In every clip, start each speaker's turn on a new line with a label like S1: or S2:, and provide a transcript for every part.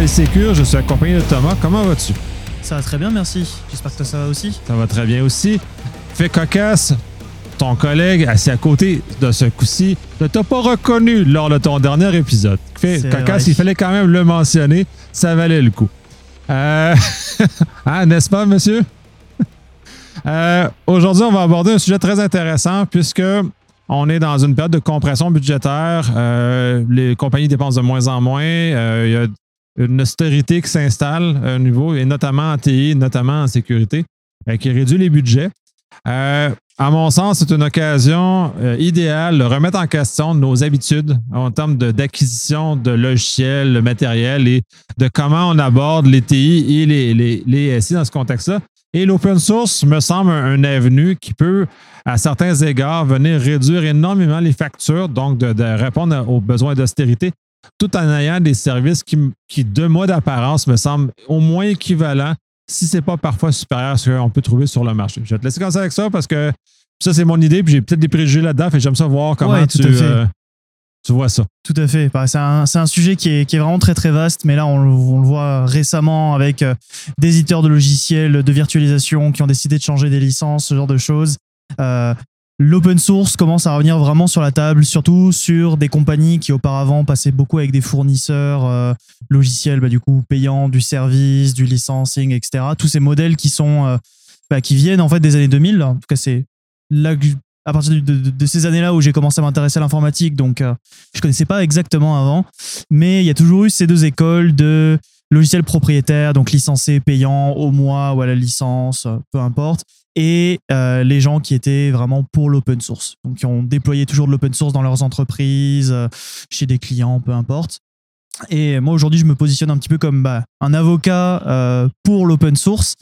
S1: Polysécure, je suis accompagné de Thomas. Comment vas-tu?
S2: Ça va très bien, merci. J'espère que toi, ça va aussi.
S1: Ça va très bien aussi. Fait cocasse, ton collègue assis à côté de ce coup-ci ne t'a pas reconnu lors de ton dernier épisode. Fait cocasse, vrai. Il fallait quand même le mentionner. Ça valait le coup. Hein, n'est-ce pas, monsieur? Aujourd'hui, on va aborder un sujet très intéressant puisque on est dans une période de compression budgétaire. Les compagnies dépensent de moins en moins. Il y a une austérité qui s'installe au niveau, et notamment en TI, notamment en sécurité, qui réduit les budgets. À mon sens, c'est une occasion idéale de remettre en question nos habitudes en termes d'acquisition de logiciels, de matériel et de comment on aborde les TI et les SI dans ce contexte-là. Et l'open source me semble un avenue qui peut, à certains égards, venir réduire énormément les factures, donc de répondre aux besoins d'austérité, tout en ayant des services qui de moi d'apparence, me semblent au moins équivalents, si ce n'est pas parfois supérieur à ce qu'on peut trouver sur le marché. Je vais te laisser commencer avec ça parce que ça, c'est mon idée, puis j'ai peut-être des préjugés là-dedans, et j'aime ça voir comment tu vois ça.
S2: Tout à fait. C'est un sujet qui est vraiment très, très vaste, mais là, on le voit récemment avec des éditeurs de logiciels de virtualisation qui ont décidé de changer des licences, ce genre de choses. L'open source commence à revenir vraiment sur la table, surtout sur des compagnies qui auparavant passaient beaucoup avec des fournisseurs logiciels, du coup, payants, du service, du licensing, etc. Tous ces modèles qui sont qui viennent en fait des années 2000. En tout cas, c'est là que à partir de ces années-là où j'ai commencé à m'intéresser à l'informatique, donc je ne connaissais pas exactement avant, mais il y a toujours eu ces deux écoles de logiciels propriétaires, donc licencés, payants au mois ou à la licence, peu importe, et les gens qui étaient vraiment pour l'open source, donc qui ont déployé toujours de l'open source dans leurs entreprises, chez des clients, peu importe. Et moi, aujourd'hui, je me positionne un petit peu comme un avocat pour l'open source.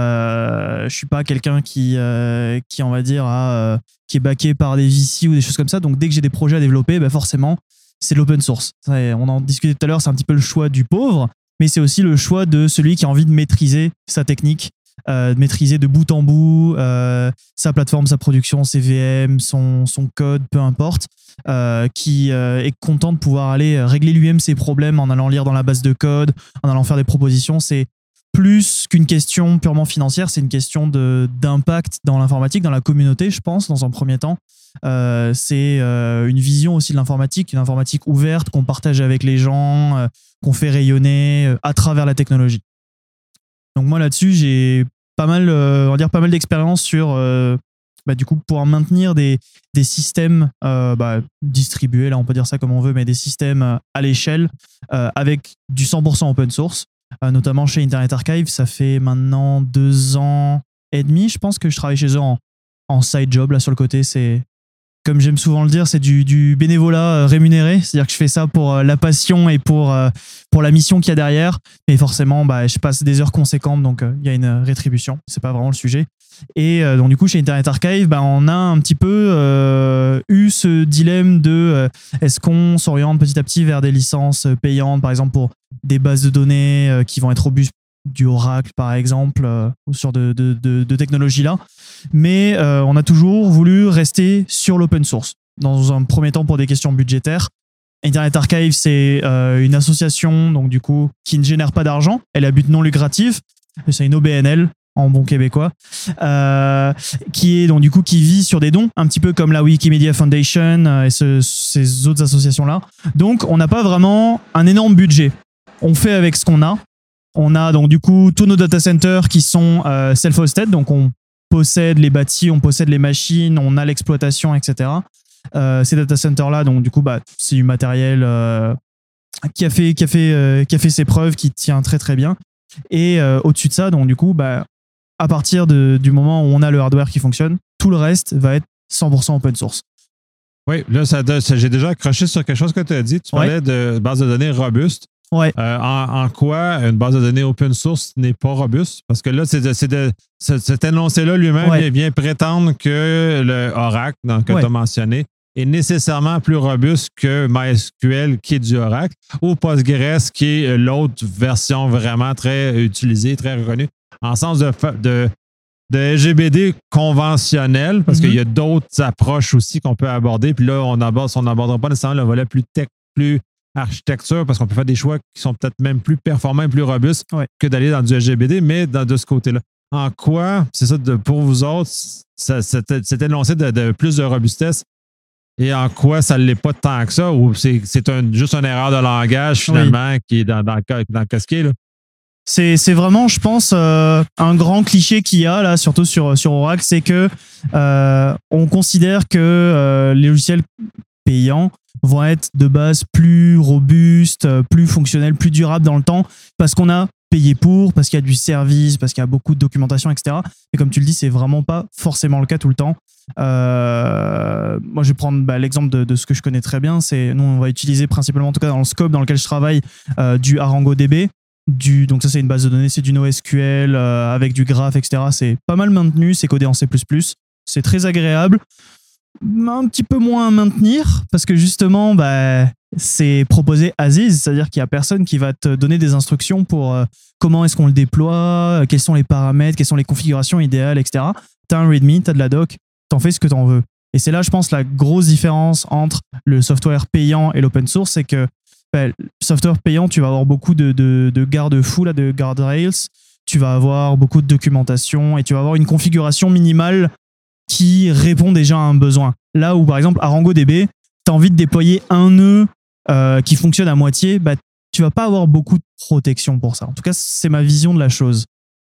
S2: Je ne suis pas quelqu'un qui on va dire, qui est backé par des VC ou des choses comme ça. Donc, dès que j'ai des projets à développer, forcément, c'est l'open source. On en discutait tout à l'heure, c'est un petit peu le choix du pauvre, mais c'est aussi le choix de celui qui a envie de maîtriser sa technique, de maîtriser de bout en bout sa plateforme, sa production, ses VM, son code, peu importe, qui est content de pouvoir aller régler lui-même ses problèmes en allant lire dans la base de code, en allant faire des propositions. C'est plus qu'une question purement financière, c'est une question d'impact dans l'informatique, dans la communauté, je pense, dans un premier temps. C'est une vision aussi de l'informatique, une informatique ouverte qu'on partage avec les gens, qu'on fait rayonner à travers la technologie. Donc moi là-dessus, j'ai pas mal d'expérience sur du coup pouvoir maintenir des systèmes distribués, là on peut dire ça comme on veut, mais des systèmes à l'échelle avec du 100% open source, notamment chez Internet Archive. Ça fait maintenant 2 ans et demi, je pense, que je travaille chez eux en side job là sur le côté. C'est, comme j'aime souvent le dire, c'est du bénévolat rémunéré. C'est-à-dire que je fais ça pour la passion et pour la mission qu'il y a derrière. Mais forcément, je passe des heures conséquentes, donc il y a une rétribution. C'est pas vraiment le sujet. Et donc du coup, chez Internet Archive, on a un petit peu eu ce dilemme de est-ce qu'on s'oriente petit à petit vers des licences payantes, par exemple pour des bases de données qui vont être robustes, du Oracle par exemple, ou sur de technologies-là. Mais on a toujours voulu rester sur l'open source, dans un premier temps pour des questions budgétaires. Internet Archive, c'est une association donc, du coup, qui ne génère pas d'argent. Elle est à but non lucratif. C'est une OBNL en bon québécois, qui est donc du coup qui vit sur des dons, un petit peu comme la Wikimedia Foundation et ces autres associations-là. Donc, on n'a pas vraiment un énorme budget. On fait avec ce qu'on a. On a donc du coup tous nos data centers qui sont self-hosted, donc on possède les bâtis, on possède les machines, on a l'exploitation, etc. Ces data centers-là, donc du coup, c'est du matériel qui a fait ses preuves, qui tient très très bien. Et au-dessus de ça, donc du coup, à partir du moment où on a le hardware qui fonctionne, tout le reste va être 100% open source.
S1: Oui, là, j'ai déjà accroché sur quelque chose que tu as dit. Tu parlais de base de données robuste.
S2: Ouais.
S1: En quoi une base de données open source n'est pas robuste? Parce que là, cet énoncé-là lui-même vient prétendre que le Oracle, que tu as mentionné, est nécessairement plus robuste que MySQL, qui est du Oracle, ou Postgres, qui est l'autre version vraiment très utilisée, très reconnue, en sens de LGBD conventionnel, parce qu'il y a d'autres approches aussi qu'on peut aborder. Puis là, on n'abordera pas nécessairement le volet plus architecture parce qu'on peut faire des choix qui sont peut-être même plus performants et plus robustes que d'aller dans du SGBD, mais de ce côté-là. En quoi, c'est ça, pour vous autres, cet énoncé de plus de robustesse, et en quoi ça ne l'est pas tant que ça, ou c'est juste une erreur de langage finalement qui est dans le casquet, là?
S2: C'est vraiment, je pense, un grand cliché qu'il y a là, surtout sur Oracle, c'est que on considère que les logiciels payants vont être de base plus robustes, plus fonctionnels, plus durables dans le temps, parce qu'on a payé pour, parce qu'il y a du service, parce qu'il y a beaucoup de documentation, etc. Et comme tu le dis, c'est vraiment pas forcément le cas tout le temps. Moi, je vais prendre l'exemple de ce que je connais très bien. C'est, nous, on va utiliser principalement, en tout cas dans le scope dans lequel je travaille, du ArangoDB. Donc ça, c'est une base de données, c'est du NoSQL avec du graph, etc. C'est pas mal maintenu, c'est codé en C++. C'est très agréable. Un petit peu moins à maintenir parce que justement, c'est proposé as is, c'est-à-dire qu'il n'y a personne qui va te donner des instructions pour comment est-ce qu'on le déploie, quels sont les paramètres, quelles sont les configurations idéales, etc. Tu as un README, tu as de la doc, t'en fais ce que t'en veux. Et c'est là, je pense, la grosse différence entre le software payant et l'open source, c'est que le software payant, tu vas avoir beaucoup de garde-fous, de guardrails, tu vas avoir beaucoup de documentation et tu vas avoir une configuration minimale qui répond déjà à un besoin. Là où, par exemple, à ArangoDB, tu as envie de déployer un nœud qui fonctionne à moitié, tu vas pas avoir beaucoup de protection pour ça. En tout cas, c'est ma vision de la chose.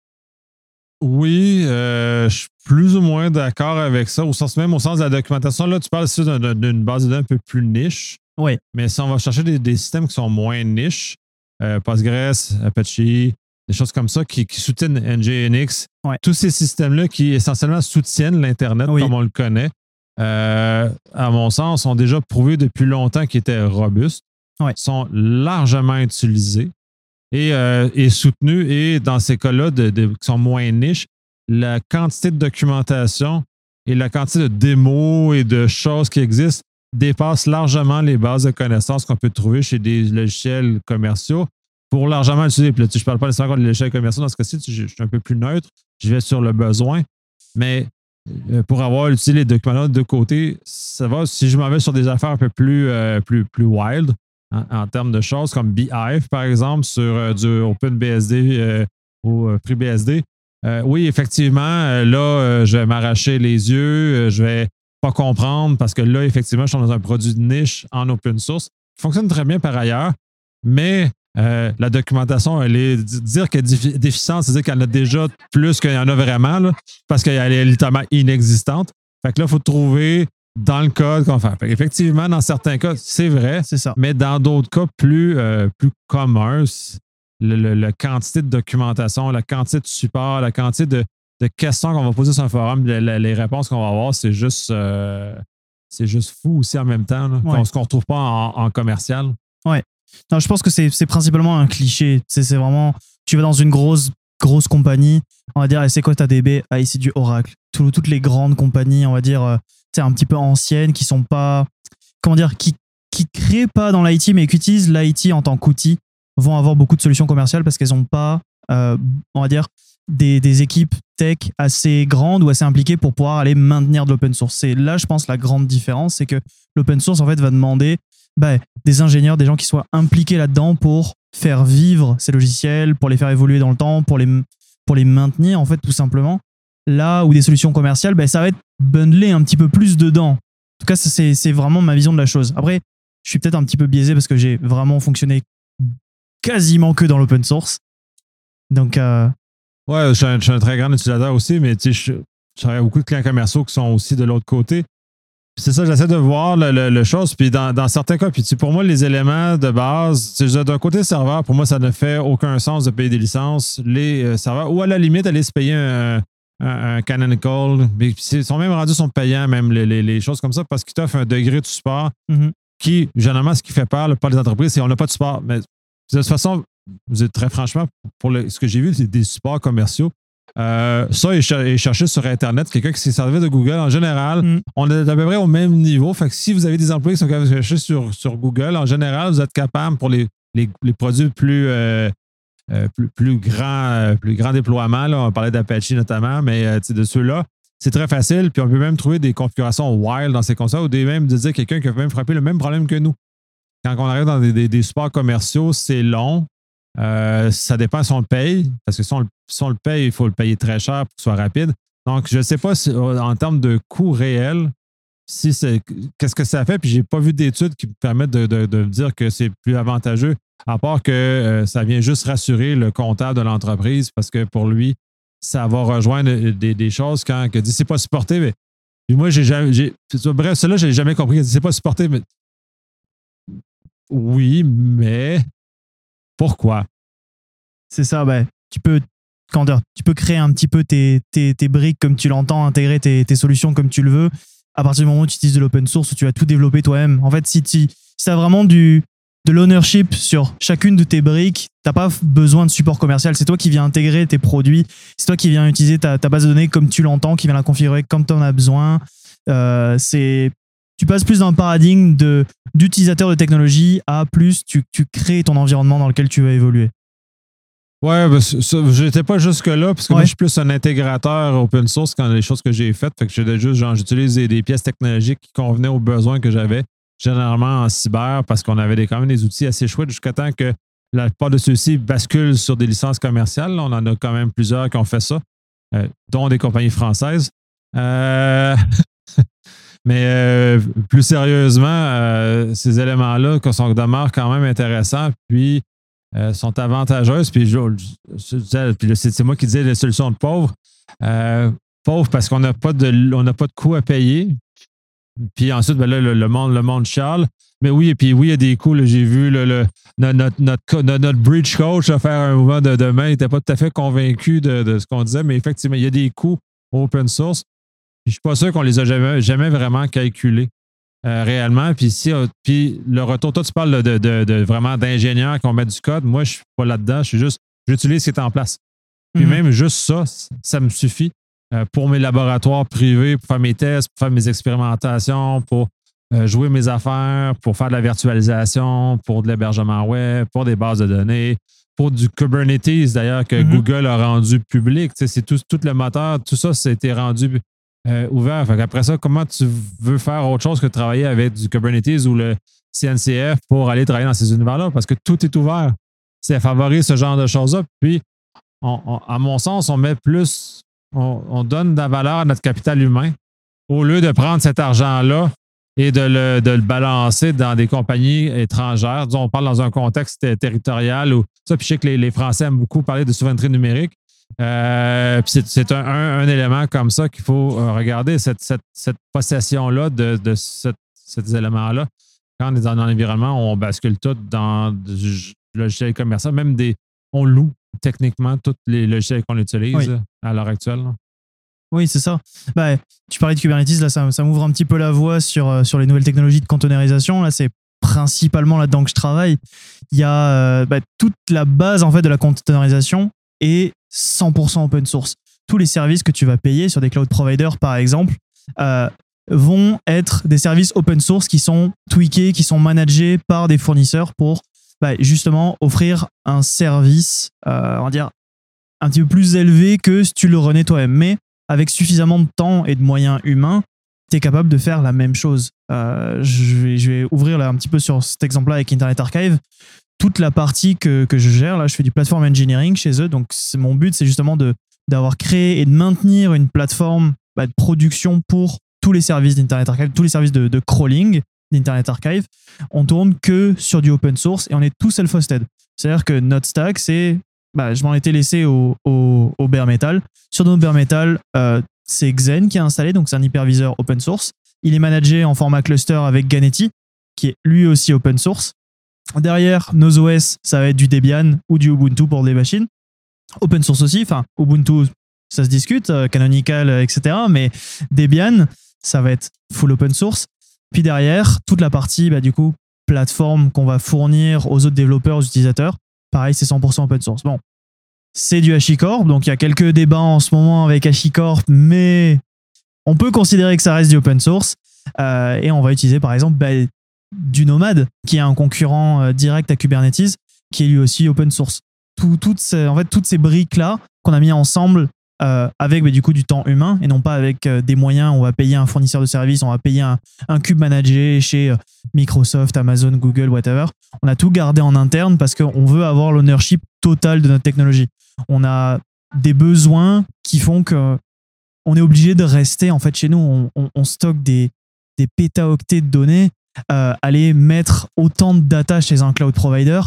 S1: Oui, je suis plus ou moins d'accord avec ça, au sens de la documentation. Là, tu parles ici d'une base de données un peu plus niche.
S2: Oui.
S1: Mais si on va chercher des systèmes qui sont moins niches, Postgres, Apache, des choses comme ça qui soutiennent NGINX, tous ces systèmes-là qui essentiellement soutiennent l'Internet comme on le connaît, à mon sens, sont déjà prouvés depuis longtemps qu'ils étaient robustes, sont largement utilisés et soutenus. Et dans ces cas-là, qui sont moins niches, la quantité de documentation et la quantité de démos et de choses qui existent dépasse largement les bases de connaissances qu'on peut trouver chez des logiciels commerciaux pour largement utiliser. Puis là, je ne parle pas nécessairement des logiciels commerciaux. Dans ce cas-ci, je suis un peu plus neutre. Je vais sur le besoin. Mais pour avoir utilisé les documents de côté, ça va. Si je m'en vais sur des affaires un peu plus wild en termes de choses, comme Beehive, par exemple, sur du OpenBSD ou FreeBSD, oui, effectivement, là, je vais m'arracher les yeux. Je vais pas comprendre parce que là, effectivement, je suis dans un produit de niche en open source qui fonctionne très bien par ailleurs, mais la documentation, elle est dire qu'elle est déficiente, c'est-à-dire qu'elle en a déjà plus qu'il y en a vraiment, là, parce qu'elle est littéralement inexistante. Fait que là, il faut trouver dans le code qu'on fait. Effectivement, dans certains cas, c'est vrai,
S2: c'est ça.
S1: Mais dans d'autres cas plus communs, la quantité de documentation, la quantité de support, la quantité de questions qu'on va poser sur un forum, les réponses qu'on va avoir, c'est juste fou aussi en même temps, là, ce qu'on ne retrouve pas en commercial.
S2: Ouais. Non, je pense que c'est principalement un cliché. C'est vraiment, tu vas dans une grosse compagnie, on va dire, et c'est quoi ta DB? Ah, ici du Oracle. Toutes les grandes compagnies, on va dire, un petit peu anciennes, qui sont pas, comment dire, qui créent pas dans l'IT, mais qui utilisent l'IT en tant qu'outil, vont avoir beaucoup de solutions commerciales parce qu'elles n'ont pas, on va dire, des équipes tech assez grandes ou assez impliquées pour pouvoir aller maintenir de l'open source. C'est là, je pense, la grande différence, c'est que l'open source, en fait, va demander des ingénieurs, des gens qui soient impliqués là-dedans pour faire vivre ces logiciels, pour les faire évoluer dans le temps, pour les maintenir, en fait, tout simplement. Là où des solutions commerciales, ça va être bundlé un petit peu plus dedans. En tout cas, c'est vraiment ma vision de la chose. Après, je suis peut-être un petit peu biaisé parce que j'ai vraiment fonctionné quasiment que dans l'open source. Donc,
S1: ouais, je suis un très grand utilisateur aussi, mais j'aurais beaucoup de clients commerciaux qui sont aussi de l'autre côté. Puis c'est ça, j'essaie de voir le chose. Puis dans certains cas, puis pour moi, les éléments de base, d'un côté serveur, pour moi, ça ne fait aucun sens de payer des licences. Les serveurs, ou à la limite, aller se payer un Canonical. Mais ils sont même rendus sont payants, même les choses comme ça, parce qu'ils t'offrent un degré de support qui, généralement, ce qui fait peur par les entreprises, c'est qu'on n'a pas de support. Mais de toute façon, vous êtes très franchement, pour ce que j'ai vu, c'est des supports commerciaux. Ça, et chercher sur Internet, quelqu'un qui s'est servi de Google, en général, on est à peu près au même niveau. Fait que si vous avez des employés qui sont capables de chercher sur Google, en général, vous êtes capable pour les produits plus grand déploiement, là, on parlait d'Apache notamment, mais de ceux-là, c'est très facile. Puis on peut même trouver des configurations wild dans ces consoles ou même de dire quelqu'un qui a même frappé le même problème que nous. quand on arrive dans des supports commerciaux, c'est long. Ça dépend si on le paye, parce que si on le paye, il faut le payer très cher pour que ce soit rapide. Donc, je ne sais pas si, en termes de coût réel, qu'est-ce que ça fait, puis je n'ai pas vu d'études qui me permettent de dire que c'est plus avantageux, à part que ça vient juste rassurer le comptable de l'entreprise, parce que pour lui, ça va rejoindre des choses quand il dit c'est pas supporté. Mais, puis moi, bref, cela, je n'ai jamais compris. Il dit c'est pas supporté, mais oui, mais pourquoi?
S2: C'est ça, tu peux créer un petit peu tes briques comme tu l'entends, intégrer tes solutions comme tu le veux. À partir du moment où tu utilises de l'open source, où tu vas tout développer toi-même. En fait, si tu as vraiment de l'ownership sur chacune de tes briques, tu n'as pas besoin de support commercial. C'est toi qui viens intégrer tes produits. C'est toi qui viens utiliser ta base de données comme tu l'entends, qui vient la configurer comme tu en as besoin. Tu passes plus d'un paradigme d'utilisateur de technologie à plus tu crées ton environnement dans lequel tu vas évoluer.
S1: Ouais, je n'étais pas jusque-là, parce que moi, je suis plus un intégrateur open source quand les choses que j'ai faites. Fait que j'utilise des pièces technologiques qui convenaient aux besoins que j'avais, généralement en cyber, parce qu'on avait quand même des outils assez chouettes jusqu'à temps que la plupart de ceux-ci basculent sur des licences commerciales. On en a quand même plusieurs qui ont fait ça, dont des compagnies françaises. Mais plus sérieusement, ces éléments-là demeurent quand même intéressants, puis sont avantageuses. Puis c'est moi qui disais les solutions de pauvres. Pauvres parce qu'on n'a pas de coûts à payer. Puis ensuite, là, le monde chiale. Mais oui, et puis oui, il y a des coûts. Là, j'ai vu notre bridge coach faire un mouvement de main. Il n'était pas tout à fait convaincu de ce qu'on disait, mais effectivement, il y a des coûts open source. Puis je ne suis pas sûr qu'on les a jamais vraiment calculés réellement. Puis le retour, toi, tu parles de vraiment d'ingénieurs qui vont mettre du code. Moi, je ne suis pas là-dedans. J'utilise ce qui est en place. Puis même juste ça me suffit pour mes laboratoires privés, pour faire mes tests, pour faire mes expérimentations, pour jouer mes affaires, pour faire de la virtualisation, pour de l'hébergement web, pour des bases de données, pour du Kubernetes, d'ailleurs, que Google a rendu public. Tu sais, c'est tout le moteur, tout ça, c'était rendu ouvert. Fait qu'après ça, comment tu veux faire autre chose que travailler avec du Kubernetes ou le CNCF pour aller travailler dans ces univers-là? Parce que tout est ouvert. Ça favorise ce genre de choses-là. Puis, à mon sens, on donne de la valeur à notre capital humain au lieu de prendre cet argent-là et de le balancer dans des compagnies étrangères. Disons, on parle dans un contexte territorial où ça, puis je sais que les Français aiment beaucoup parler de souveraineté numérique. Puis c'est un élément comme ça qu'il faut regarder, cette possession-là de ces éléments-là. Quand on est dans un environnement où on bascule tout dans du logiciel commercial, on loue techniquement tous les logiciels qu'on utilise à l'heure actuelle. Là.
S2: Oui, c'est ça. Tu parlais de Kubernetes, là, ça m'ouvre un petit peu la voie sur les nouvelles technologies de containerisation. Là, c'est principalement là-dedans que je travaille. Il y a toute la base en fait de la containerisation est 100% open source. Tous les services que tu vas payer sur des cloud providers, par exemple, vont être des services open source qui sont tweakés, qui sont managés par des fournisseurs pour justement offrir un service, on va dire, un petit peu plus élevé que si tu le renais toi-même. Mais avec suffisamment de temps et de moyens humains, tu es capable de faire la même chose. Je vais ouvrir là un petit peu sur cet exemple-là avec Internet Archive. Toute la partie que je gère, là, je fais du platform engineering chez eux. Donc, mon but, c'est justement d'avoir créé et de maintenir une plateforme de production pour tous les services d'Internet Archive, tous les services de crawling d'Internet Archive. On tourne que sur du open source et on est tout self-hosted. C'est-à-dire que notre stack, c'est... je m'en étais laissé au bare metal. Sur notre bare metal, c'est Xen qui est installé, donc c'est un hyperviseur open source. Il est managé en format cluster avec Ganeti, qui est lui aussi open source. Derrière, nos OS, ça va être du Debian ou du Ubuntu pour des machines. Open source aussi, enfin, Ubuntu, ça se discute, Canonical, etc. Mais Debian, ça va être full open source. Puis derrière, toute la partie, du coup, plateforme qu'on va fournir aux autres développeurs, aux utilisateurs, pareil, c'est 100% open source. Bon, c'est du HashiCorp, donc il y a quelques débats en ce moment avec HashiCorp, mais on peut considérer que ça reste du open source. Et on va utiliser, par exemple, du Nomad, qui est un concurrent direct à Kubernetes, qui est lui aussi open source. Toutes ces briques-là qu'on a mis ensemble avec du coup du temps humain et non pas avec des moyens. On va payer un fournisseur de services, on va payer un cube managé chez Microsoft, Amazon, Google, whatever. On a tout gardé en interne parce qu'on veut avoir l'ownership total de notre technologie. On a des besoins qui font que on est obligé de rester en fait chez nous. On stocke des pétaoctets de données. Aller mettre autant de data chez un cloud provider,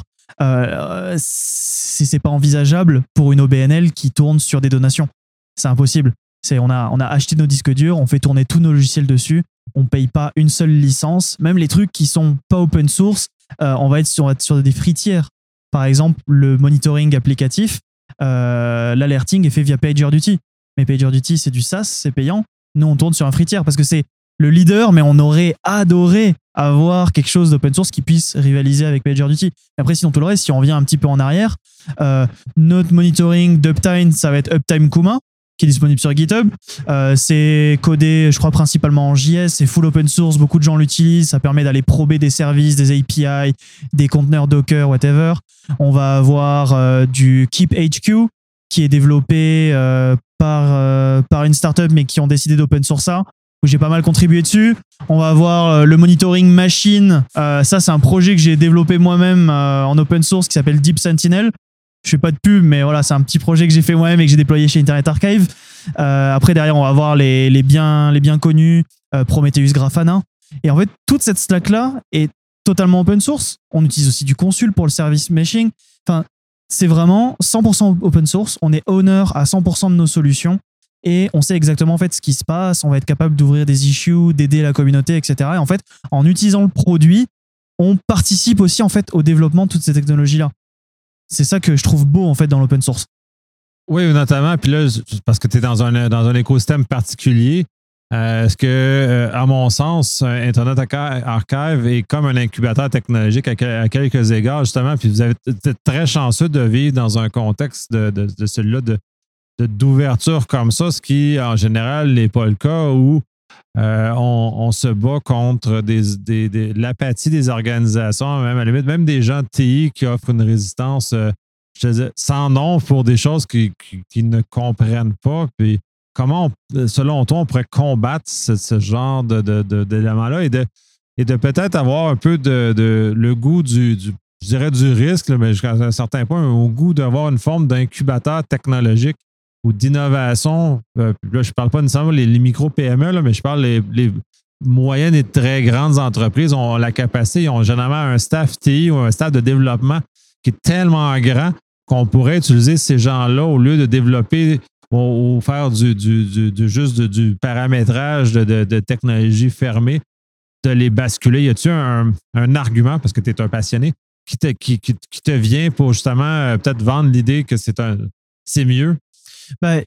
S2: c'est pas envisageable pour une OBNL qui tourne sur des donations. C'est impossible. On a acheté nos disques durs, on fait tourner tous nos logiciels dessus, on paye pas une seule licence. Même les trucs qui sont pas open source, on va être sur des free tiers. Par exemple, le monitoring applicatif, l'alerting est fait via PagerDuty. Mais PagerDuty, c'est du SaaS, c'est payant. Nous, on tourne sur un free tier parce que c'est le leader, mais on aurait adoré avoir quelque chose d'open source qui puisse rivaliser avec PagerDuty. Après, sinon, tout le reste, si on revient un petit peu en arrière, notre monitoring d'Uptime, ça va être Uptime Kuma, qui est disponible sur GitHub. C'est codé, je crois, principalement en JS. C'est full open source. Beaucoup de gens l'utilisent. Ça permet d'aller prober des services, des API, des conteneurs Docker, whatever. On va avoir du Keep HQ, qui est développé par une startup, mais qui ont décidé d'open source ça, où j'ai pas mal contribué dessus. On va avoir le monitoring machine. Ça, c'est un projet que j'ai développé moi-même en open source qui s'appelle Deep Sentinel. Je fais pas de pub, mais voilà, c'est un petit projet que j'ai fait moi-même et que j'ai déployé chez Internet Archive. Après, derrière, on va avoir les bien connus Prometheus Grafana. Et en fait, toute cette stack-là est totalement open source. On utilise aussi du Consul pour le service meshing. Enfin, c'est vraiment 100% open source. On est owner à 100% de nos solutions. Et on sait exactement en fait ce qui se passe, on va être capable d'ouvrir des issues, d'aider la communauté, etc. Et en fait, en utilisant le produit, on participe aussi en fait au développement de toutes ces technologies-là. C'est ça que je trouve beau en fait dans l'open source.
S1: Oui, notamment, puis là, parce que tu es dans un écosystème particulier, est-ce que, à mon sens, Internet Archive est comme un incubateur technologique à quelques égards, justement, puis vous êtes très chanceux de vivre dans un contexte de celui-là d'ouverture comme ça, ce qui, en général, n'est pas le cas où on se bat contre l'apathie des organisations, même à la limite, même des gens de TI qui offrent une résistance je te dis, sans nom pour des choses qu'ils ne comprennent pas. Puis comment, selon toi, on pourrait combattre ce genre d'éléments-là et de peut-être avoir un peu le goût je dirais du risque, là, mais jusqu'à un certain point, au goût d'avoir une forme d'incubateur technologique ou d'innovation. Là, je ne parle pas nécessairement les micro-PME, là, mais je parle les moyennes et très grandes entreprises ont la capacité, ils ont généralement un staff TI ou un staff de développement qui est tellement grand qu'on pourrait utiliser ces gens-là au lieu de développer ou faire juste du paramétrage de technologies fermées, de les basculer. Y a-t-il un argument, parce que tu es un passionné, qui te vient pour justement peut-être vendre l'idée que c'est mieux?
S2: Bah,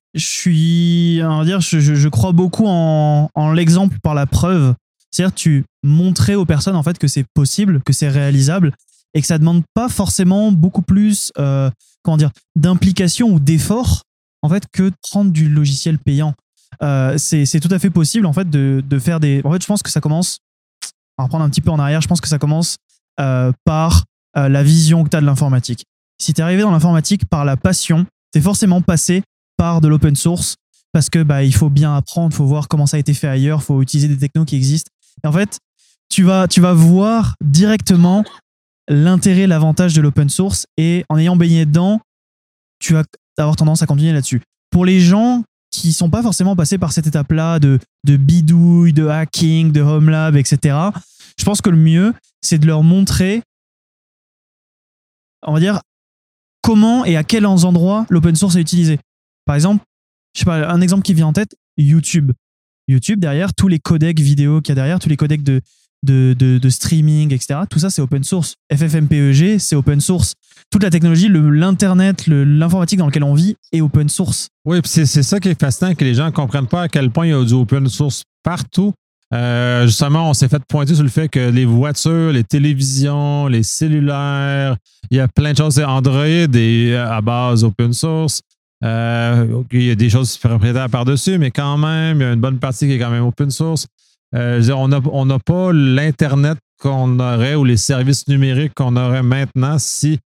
S2: je crois beaucoup en l'exemple par la preuve. C'est-à-dire, tu montrais aux personnes en fait que c'est possible, que c'est réalisable et que ça demande pas forcément beaucoup plus d'implication ou d'effort en fait que de prendre du logiciel payant. C'est tout à fait possible en fait de faire des. En fait, je pense que ça commence. On va reprendre un petit peu en arrière. Je pense que ça commence par la vision que tu as de l'informatique. Si tu es arrivé dans l'informatique par la passion, tu es forcément passé par de l'open source parce que il faut bien apprendre, il faut voir comment ça a été fait ailleurs, il faut utiliser des technos qui existent. Et en fait, tu vas voir directement l'intérêt, l'avantage de l'open source et en ayant baigné dedans, tu vas avoir tendance à continuer là-dessus. Pour les gens qui sont pas forcément passés par cette étape-là de bidouille, de hacking, de home lab, etc., je pense que le mieux, c'est de leur montrer, on va dire, comment et à quels endroits l'open source est utilisé. Par exemple, je sais pas, un exemple qui vient en tête, YouTube. YouTube, derrière, tous les codecs vidéo qu'il y a derrière, tous les codecs de streaming, etc., tout ça, c'est open source. FFmpeg, c'est open source. Toute la technologie, l'Internet, l'informatique dans lequel on vit est open source.
S1: Oui, puis c'est ça qui est fascinant, que les gens ne comprennent pas à quel point il y a du open source partout. Justement, on s'est fait pointer sur le fait que les voitures, les télévisions, les cellulaires, il y a plein de choses. Android est à base open source. Il y a des choses propriétaires par-dessus, mais quand même, il y a une bonne partie qui est quand même open source. On n'a pas l'Internet qu'on aurait ou les services numériques qu'on aurait maintenant si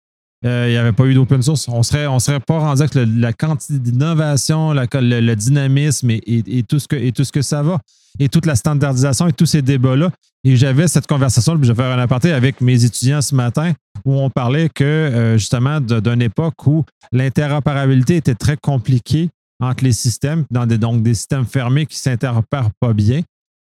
S1: il n'y avait pas eu d'open source, on serait pas rendu avec la quantité d'innovation, le dynamisme et tout ce que ça va, et toute la standardisation et tous ces débats-là. Et j'avais cette conversation, puis je vais faire un aparté avec mes étudiants ce matin, où on parlait que justement d'une époque où l'interopérabilité était très compliquée entre les systèmes, donc des systèmes fermés qui ne s'interopèrent pas bien,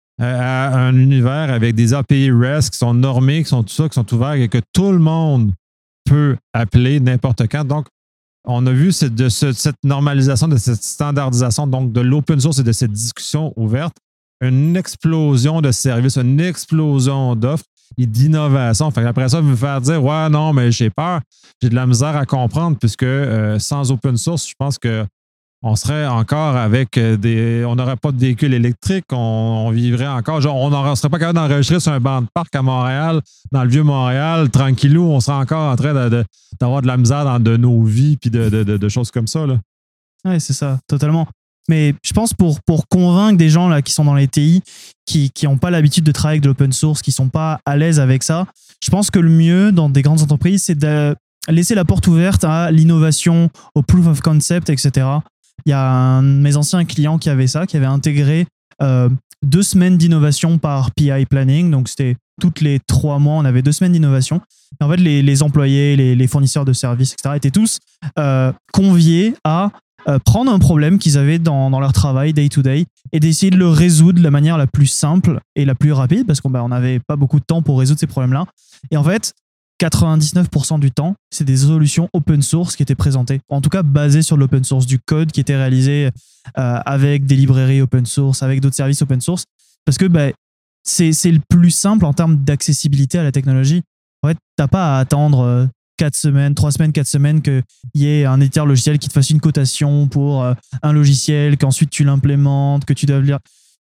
S1: à un univers avec des API REST qui sont normés, qui sont tout ça, qui sont ouverts et que tout le monde peut appeler n'importe quand. Donc, on a vu cette normalisation, de cette standardisation, donc de l'open source et de cette discussion ouverte, une explosion de services, une explosion d'offres et d'innovation. Fait après ça, me faire dire « Ouais, non, mais j'ai peur, j'ai de la misère à comprendre, puisque sans open source, je pense que on serait encore avec on n'aurait pas de véhicules électriques, on vivrait encore, genre, on ne serait pas capable d'enregistrer sur un banc de parc à Montréal, dans le vieux Montréal, tranquillou, on serait encore en train d'avoir de la misère dans de nos vies puis de choses comme ça.
S2: Oui, c'est ça, totalement. Mais je pense pour convaincre des gens là, qui sont dans les TI, qui n'ont pas l'habitude de travailler avec de l'open source, qui ne sont pas à l'aise avec ça, je pense que le mieux dans des grandes entreprises, c'est de laisser la porte ouverte à l'innovation, au proof of concept, etc. Il y a un de mes anciens clients qui avait ça, qui avait intégré 2 semaines d'innovation par PI Planning. Donc, c'était toutes les 3 mois, on avait 2 semaines d'innovation. Et en fait, les employés, les fournisseurs de services, etc., étaient tous conviés à prendre un problème qu'ils avaient dans leur travail day-to-day et d'essayer de le résoudre de la manière la plus simple et la plus rapide, parce qu'on n'avait pas beaucoup de temps pour résoudre ces problèmes-là. Et en fait, 99% du temps, c'est des solutions open source qui étaient présentées. En tout cas, basées sur l'open source, du code qui était réalisé avec des librairies open source, avec d'autres services open source. Parce que c'est le plus simple en termes d'accessibilité à la technologie. En fait, tu n'as pas à attendre 4 semaines, 3 semaines, 4 semaines qu'il y ait un éditeur logiciel qui te fasse une cotation pour un logiciel, qu'ensuite tu l'implémentes, que tu dois lire.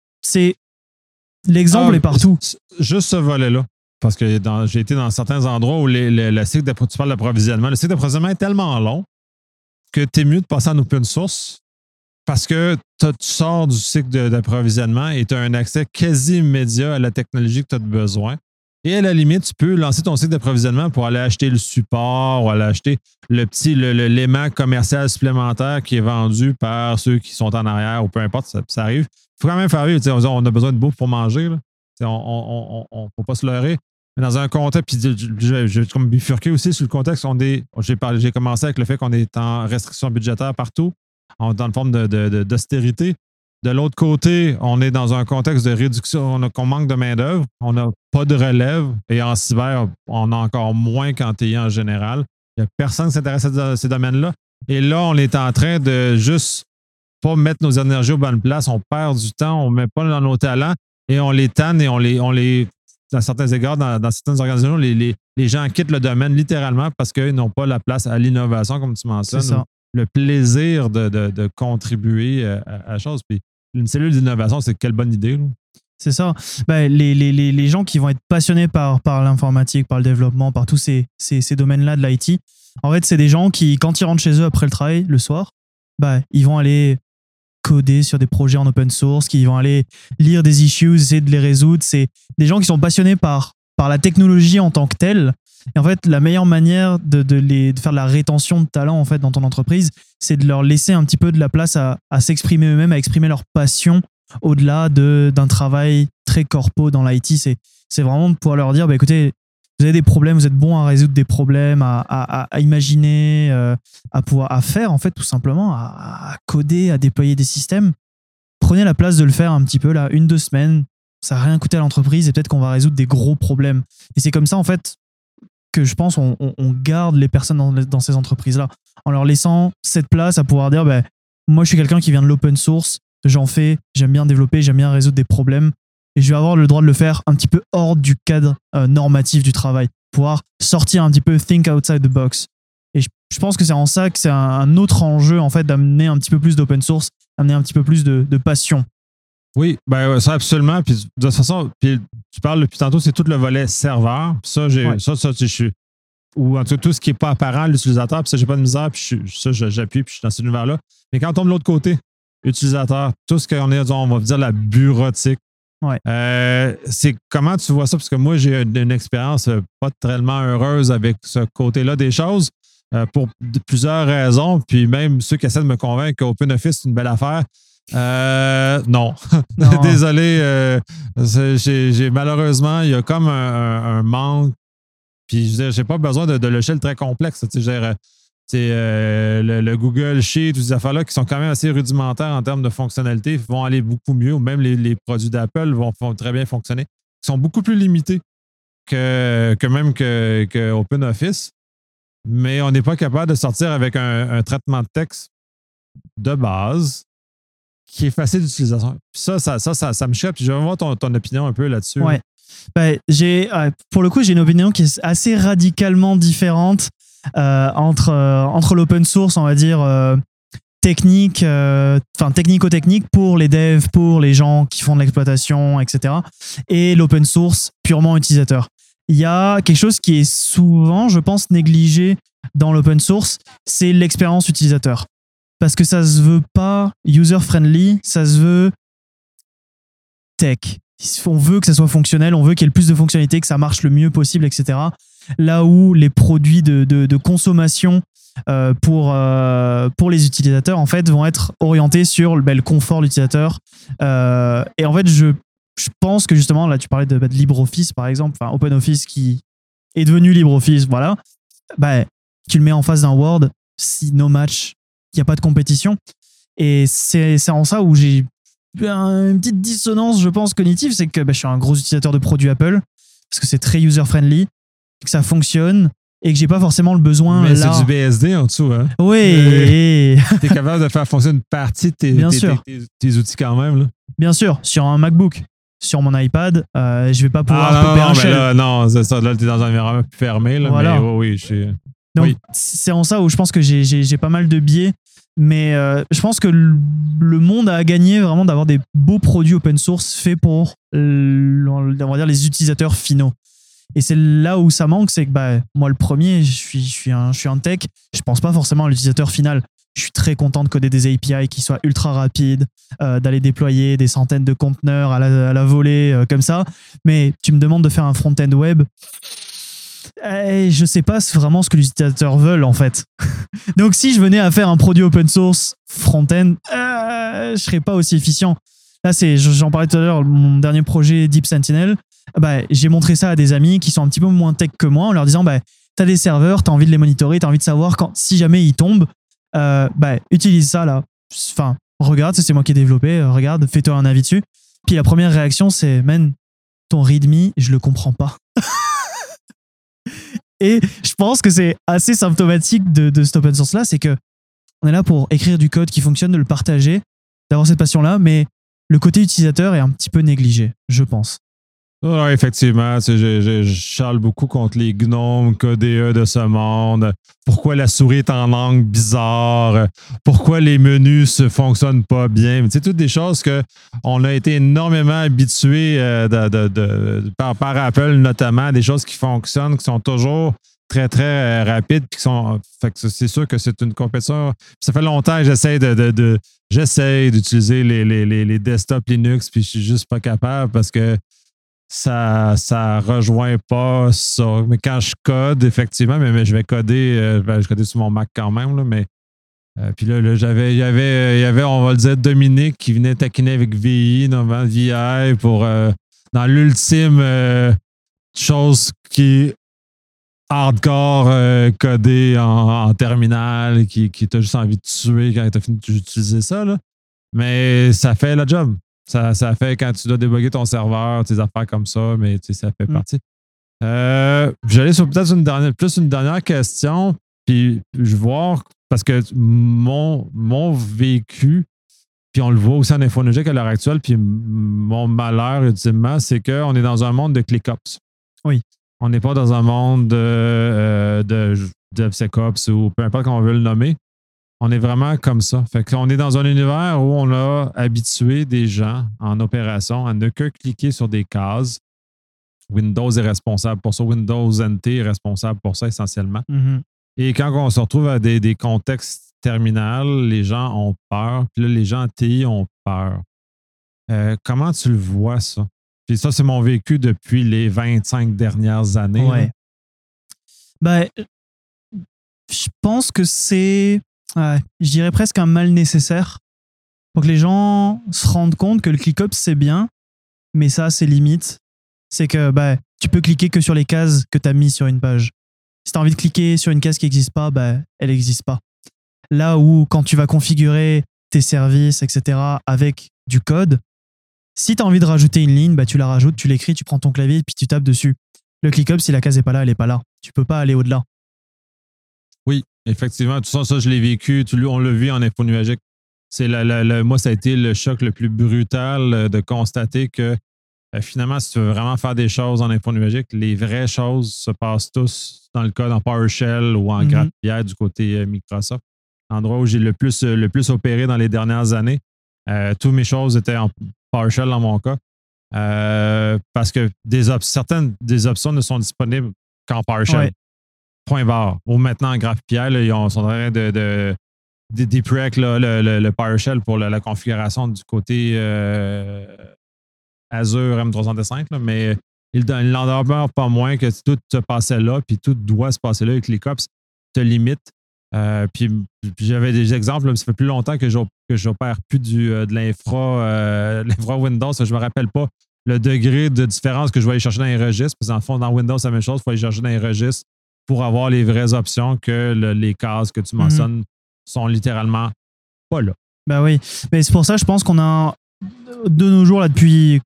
S2: L'exemple est partout.
S1: Juste ce volet-là. Parce que j'ai été dans certains endroits où le cycle tu parles d'approvisionnement. Le cycle d'approvisionnement est tellement long que tu es mieux de passer en open source parce que tu sors du cycle d'approvisionnement et tu as un accès quasi immédiat à la technologie que tu as besoin. Et à la limite, tu peux lancer ton cycle d'approvisionnement pour aller acheter le support ou aller acheter l'élément commercial supplémentaire qui est vendu par ceux qui sont en arrière ou peu importe, ça arrive. Il faut quand même faire vivre. On a besoin de bouffe pour manger. Là. On ne faut pas se leurrer. Mais dans un contexte, puis j'ai comme bifurqué aussi sur le contexte, j'ai commencé avec le fait qu'on est en restriction budgétaire partout, dans une forme d'austérité. De l'autre côté, on est dans un contexte de réduction, qu'on manque de main-d'œuvre, on n'a pas de relève, et en cyber, on a encore moins qu'en TI en général. Il n'y a personne qui s'intéresse à ces domaines-là. Et là, on est en train de juste pas mettre nos énergies aux bonnes places, on perd du temps, on ne met pas dans nos talents, et on les tanne et on les dans certains égards, dans certaines organisations, les gens quittent le domaine littéralement parce qu'ils n'ont pas la place à l'innovation, comme tu mentionnes. Le plaisir de contribuer à la chose. Puis une cellule d'innovation, c'est quelle bonne idée. Là.
S2: C'est ça. Les gens qui vont être passionnés par l'informatique, par le développement, par tous ces domaines-là de l'IT, en fait, c'est des gens qui, quand ils rentrent chez eux après le travail, le soir, ils vont aller coder sur des projets en open source, qui vont aller lire des issues, essayer de les résoudre. C'est des gens qui sont passionnés par la technologie en tant que telle. Et en fait, la meilleure manière de faire de la rétention de talent en fait, dans ton entreprise, c'est de leur laisser un petit peu de la place à s'exprimer eux-mêmes, à exprimer leur passion au-delà d'un travail très corpo dans l'IT. C'est vraiment de pouvoir leur dire, écoutez, vous avez des problèmes, vous êtes bon à résoudre des problèmes, à imaginer, à faire en fait tout simplement, à coder, à déployer des systèmes. Prenez la place de le faire un petit peu là, 1-2 semaines. Ça n'a rien coûté à l'entreprise et peut-être qu'on va résoudre des gros problèmes. Et c'est comme ça en fait que je pense on garde les personnes dans ces entreprises-là, en leur laissant cette place à pouvoir dire moi je suis quelqu'un qui vient de l'open source, j'en fais, j'aime bien développer, j'aime bien résoudre des problèmes et je vais avoir le droit de le faire un petit peu hors du cadre normatif du travail, pouvoir sortir un petit peu, think outside the box. Et je pense que c'est en ça que c'est un autre enjeu en fait d'amener un petit peu plus d'open source, amener un petit peu plus de passion.
S1: Oui, ça absolument. Puis de toute façon, puis tu parles depuis tantôt, c'est tout le volet serveur. Puis ça, je suis. Ou en tout cas, tout ce qui n'est pas apparent à l'utilisateur, puis ça, j'ai pas de misère, puis j'appuie, puis je suis dans cet univers-là. Mais quand on tombe de l'autre côté, utilisateur, tout ce qu'on est, on va dire la bureautique.
S2: Ouais.
S1: C'est comment tu vois ça? Parce que moi, j'ai une expérience pas tellement heureuse avec ce côté-là des choses. pour plusieurs raisons. Puis même ceux qui essaient de me convaincre qu'OpenOffice, c'est une belle affaire. Non.
S2: Non.
S1: Désolé. Malheureusement, il y a comme un manque. Puis je veux dire, j'ai pas besoin de logiciels très complexes. Tu sais, le Google Sheet, toutes ces affaires-là qui sont quand même assez rudimentaires en termes de fonctionnalité vont aller beaucoup mieux. Ou même les produits d'Apple vont très bien fonctionner. Ils sont beaucoup plus limités que OpenOffice. Mais on n'est pas capable de sortir avec un traitement de texte de base qui est facile d'utilisation. Puis ça me choque. Puis je vais voir ton opinion un peu là-dessus.
S2: Ouais. Ben, pour le coup, j'ai une opinion qui est assez radicalement différente entre l'open source, on va dire, technico-technique pour les devs, pour les gens qui font de l'exploitation, etc. et l'open source purement utilisateur. Il y a quelque chose qui est souvent, je pense, négligé dans l'open source, c'est l'expérience utilisateur. Parce que ça se veut pas user-friendly, ça se veut tech. On veut que ça soit fonctionnel, on veut qu'il y ait le plus de fonctionnalités, que ça marche le mieux possible, etc. Là où les produits de consommation pour les utilisateurs, en fait, vont être orientés sur le confort de l'utilisateur. Et en fait, je pense que justement, là, tu parlais de LibreOffice, par exemple, enfin OpenOffice qui est devenu LibreOffice, voilà. Tu le mets en face d'un Word, si no match, il n'y a pas de compétition. Et c'est en ça où j'ai une petite dissonance, je pense, cognitive, c'est que je suis un gros utilisateur de produits Apple, parce que c'est très user-friendly, que ça fonctionne, et que j'ai pas forcément le besoin.
S1: Mais
S2: là.
S1: c'est du BSD en dessous, hein?
S2: Oui.
S1: Tu es capable de faire fonctionner une partie de tes outils quand même, là.
S2: Bien sûr, sur un MacBook. Sur mon iPad, je vais pas pouvoir popper un shell.
S1: Non, c'est ça. Là, tu es dans un environnement plus fermé. Là,
S2: voilà.
S1: Mais oui,
S2: Donc,
S1: oui.
S2: c'est en ça où je pense que j'ai pas mal de biais. Mais je pense que le monde a gagné vraiment d'avoir des beaux produits open source faits pour, on va dire, les utilisateurs finaux. Et c'est là où ça manque, c'est que moi, le premier, je suis un tech, je pense pas forcément à l'utilisateur final. Je suis très content de coder des API qui soient ultra rapides, d'aller déployer des centaines de conteneurs à la volée, comme ça. Mais tu me demandes de faire un front-end web, je sais pas vraiment ce que les utilisateurs veulent, en fait. Donc, si je venais à faire un produit open source front-end, je serais pas aussi efficient. Là, j'en parlais tout à l'heure, mon dernier projet Deep Sentinel, j'ai montré ça à des amis qui sont un petit peu moins tech que moi en leur disant, t'as des serveurs, t'as envie de les monitorer, t'as envie de savoir si jamais ils tombent, utilise ça là. Enfin, regarde, c'est moi qui ai développé, regarde, fais-toi un avis dessus. Puis la première réaction, c'est, man, ton README, je le comprends pas. Et je pense que c'est assez symptomatique de cet open source là, c'est que on est là pour écrire du code qui fonctionne, de le partager, d'avoir cette passion là, mais le côté utilisateur est un petit peu négligé, je pense.
S1: Oui, effectivement. Je chiale beaucoup contre les gnomes KDE de ce monde. Pourquoi la souris est en angle bizarre? Pourquoi les menus ne fonctionnent pas bien? C'est toutes des choses qu'on a été énormément habitués par Apple, notamment, des choses qui fonctionnent, qui sont toujours très, très rapides. Fait que c'est sûr que c'est une compétition. Ça fait longtemps que j'essaie d'utiliser les desktops Linux, puis je suis juste pas capable parce que ça rejoint pas ça. Mais quand je code, effectivement, mais je vais coder, je codais sur mon Mac quand même, là, mais puis là, il y avait, on va le dire, Dominique qui venait taquiner avec VI, normalement VI, pour dans l'ultime chose qui est hardcore codé en terminal, qui t'a juste envie de tuer quand tu as fini d'utiliser ça, là. Mais ça fait le job. Ça fait quand tu dois débugger ton serveur, tes affaires comme ça, mais ça fait partie. J'allais sur peut-être une dernière question, puis je vois, parce que mon vécu, puis on le voit aussi en InfoNogic à l'heure actuelle, puis mon malheur, ultimement, c'est qu'on est dans un monde de ClickOps.
S2: Oui.
S1: On n'est pas dans un monde de DevSecOps ou peu importe comment on veut le nommer. On est vraiment comme ça. Fait qu'on est dans un univers où on a habitué des gens en opération à ne que cliquer sur des cases. Windows est responsable pour ça. Windows NT est responsable pour ça essentiellement.
S2: Mm-hmm.
S1: Et quand on se retrouve à des contextes terminaux, les gens ont peur. Puis là, les gens en TI ont peur. Comment tu le vois, ça? Puis ça, c'est mon vécu depuis les 25 dernières années.
S2: Ouais. Je pense que c'est, je dirais presque un mal nécessaire pour que les gens se rendent compte que le ClickUp, c'est bien, mais ça a ses limites. C'est que tu peux cliquer que sur les cases que tu as mis sur une page. Si tu as envie de cliquer sur une case qui n'existe pas, elle n'existe pas. Là où, quand tu vas configurer tes services, etc., avec du code, si tu as envie de rajouter une ligne, tu la rajoutes, tu l'écris, tu prends ton clavier et puis tu tapes dessus. Le ClickUp, si la case n'est pas là, elle n'est pas là. Tu peux pas aller au-delà.
S1: Oui, effectivement. Tout ça, je l'ai vécu. On l'a vu en info nuagique. Moi, ça a été le choc le plus brutal de constater que finalement, si tu veux vraiment faire des choses en info nuagique, les vraies choses se passent tous dans le code en PowerShell ou en GraphQL du côté Microsoft. Endroit où j'ai le plus opéré dans les dernières années. Toutes mes choses étaient en PowerShell dans mon cas. Parce que certaines des options ne sont disponibles qu'en PowerShell.
S2: Ouais.
S1: Point barre. Ou maintenant en GraphQL, ils sont en train de depreq le PowerShell pour la configuration du côté Azure M365, là, mais il n'en demeure pas moins que tout se passait là, puis tout doit se passer là avec les ClickUp te limite. Puis j'avais des exemples, là, ça fait plus longtemps que j'opère plus de l'infra Windows. Je ne me rappelle pas le degré de différence que je vais aller chercher dans les registres. Parce que dans le fond, dans Windows, c'est la même chose. Il faut aller chercher dans les registres pour avoir les vraies options que les cases que tu mentionnes sont littéralement pas là.
S2: Oui, mais c'est pour ça, je pense qu'on a de nos jours, là, depuis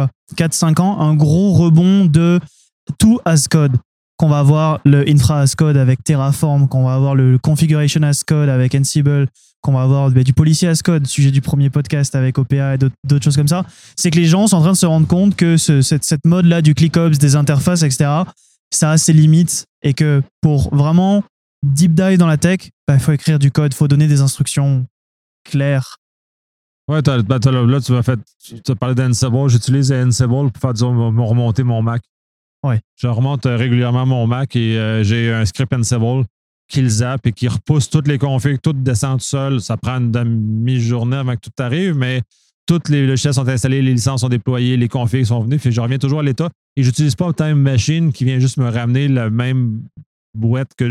S2: 4-5 ans, un gros rebond de tout as code. Qu'on va avoir le infra as code avec Terraform, qu'on va avoir le configuration as code avec Ansible, qu'on va avoir du policy as code, sujet du premier podcast avec OPA et d'autres choses comme ça. C'est que les gens sont en train de se rendre compte que cette mode-là du ClickUp, des interfaces, etc., ça a ses limites et que pour vraiment deep dive dans la tech, il faut écrire du code, il faut donner des instructions claires.
S1: Ouais, là, tu as parlé d'Ansible. J'utilise Ansible pour faire remonter mon Mac.
S2: Ouais.
S1: Je remonte régulièrement mon Mac et j'ai un script Ansible qui le zappe et qui repousse toutes les configs, tout descend tout seul. Ça prend une demi-journée avant que tout arrive, mais toutes les logiciels sont installés, les licences sont déployées, les configs sont venus. Puis je reviens toujours à l'état et j'utilise pas Time Machine qui vient juste me ramener la même boîte que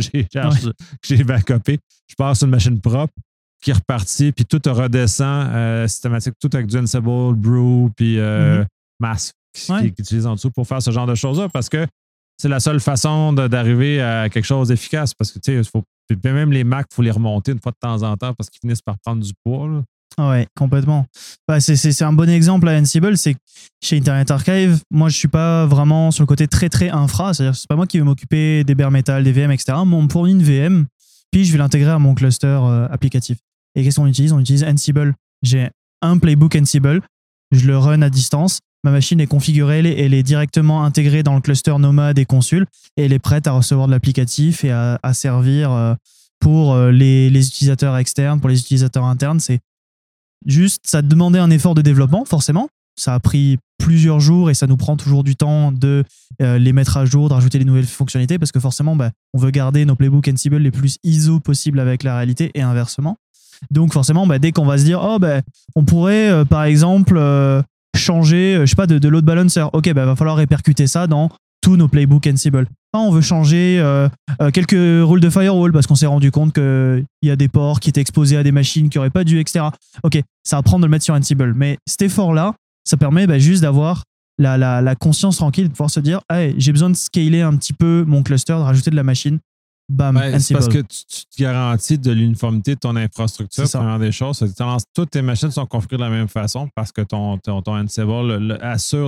S1: j'ai backupé. Je passe sur une machine propre qui est repartie, puis tout redescend systématique, tout avec du Ansible, Brew, puis Mass qui utilise en dessous pour faire ce genre de choses-là, parce que c'est la seule façon d'arriver à quelque chose d'efficace, parce que tu sais, même les Macs, il faut les remonter une fois de temps en temps parce qu'ils finissent par prendre du poids. Là.
S2: Ouais, complètement. C'est un bon exemple à Ansible, c'est que chez Internet Archive, moi je suis pas vraiment sur le côté très très infra, c'est-à-dire que c'est pas moi qui vais m'occuper des bare metal, des VM, etc. Moi, on me fournit une VM, puis je vais l'intégrer à mon cluster applicatif. Et qu'est-ce qu'on utilise? On utilise Ansible. J'ai un playbook Ansible, je le run à distance, ma machine est configurée, elle est directement intégrée dans le cluster Nomad et Consul, et elle est prête à recevoir de l'applicatif et à servir pour les utilisateurs externes, pour les utilisateurs internes. C'est juste, ça demandait un effort de développement, forcément. Ça a pris plusieurs jours et ça nous prend toujours du temps de les mettre à jour, de rajouter les nouvelles fonctionnalités, parce que forcément, on veut garder nos playbooks Ansible les plus ISO possibles avec la réalité et inversement. Donc forcément, dès qu'on va se dire, on pourrait, par exemple, changer, je sais pas, de load balancer. Ok, va falloir répercuter ça dans tous nos playbooks Ansible. On veut changer quelques rules de firewall parce qu'on s'est rendu compte qu'il y a des ports qui étaient exposés à des machines qui n'auraient pas dû, etc. Ok, ça va prendre de le mettre sur Ansible. Mais cet effort-là, ça permet juste d'avoir la conscience tranquille, de pouvoir se dire, hey, j'ai besoin de scaler un petit peu mon cluster, de rajouter de la machine. Bam,
S1: c'est parce que tu te garantis de l'uniformité de ton infrastructure. Première des choses, c'est que toutes tes machines sont configurées de la même façon parce que ton Ansible assure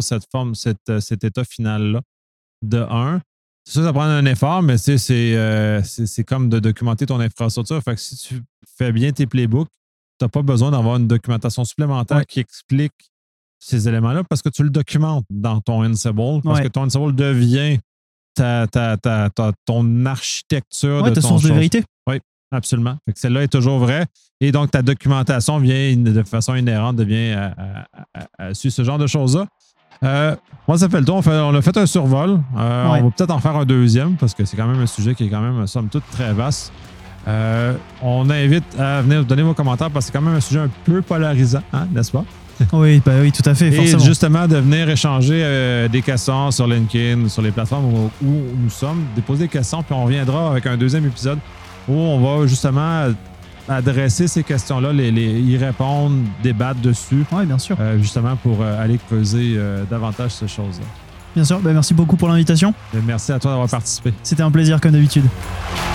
S1: cet état final-là de 1. C'est sûr, ça prend un effort, mais c'est comme de documenter ton infrastructure. Fait que si tu fais bien tes playbooks, tu n'as pas besoin d'avoir une documentation supplémentaire qui explique ces éléments-là parce que tu le documentes dans ton Ansible, parce que ton Ansible devient ton architecture de
S2: ta
S1: ton
S2: source de vérité.
S1: Oui, absolument. Fait que celle-là est toujours vraie. Et donc, ta documentation vient de façon inhérente, devient à suivre ce genre de choses-là. Moi, ça fait le tour. On a fait un survol. On va peut-être en faire un deuxième parce que c'est quand même un sujet qui est quand même, somme toute, très vaste. On invite à venir donner vos commentaires parce que c'est quand même un sujet un peu polarisant, n'est-ce pas?
S2: Oui, tout à fait, forcément.
S1: Et justement, de venir échanger des questions sur LinkedIn, sur les plateformes où nous sommes, déposer des questions, puis on reviendra avec un deuxième épisode où on va justement adresser ces questions-là, y répondre, débattre dessus.
S2: Oui, bien sûr.
S1: Justement pour aller creuser davantage ces choses-là.
S2: Bien sûr. Merci beaucoup pour l'invitation.
S1: Merci à toi d'avoir participé.
S2: C'était un plaisir comme d'habitude.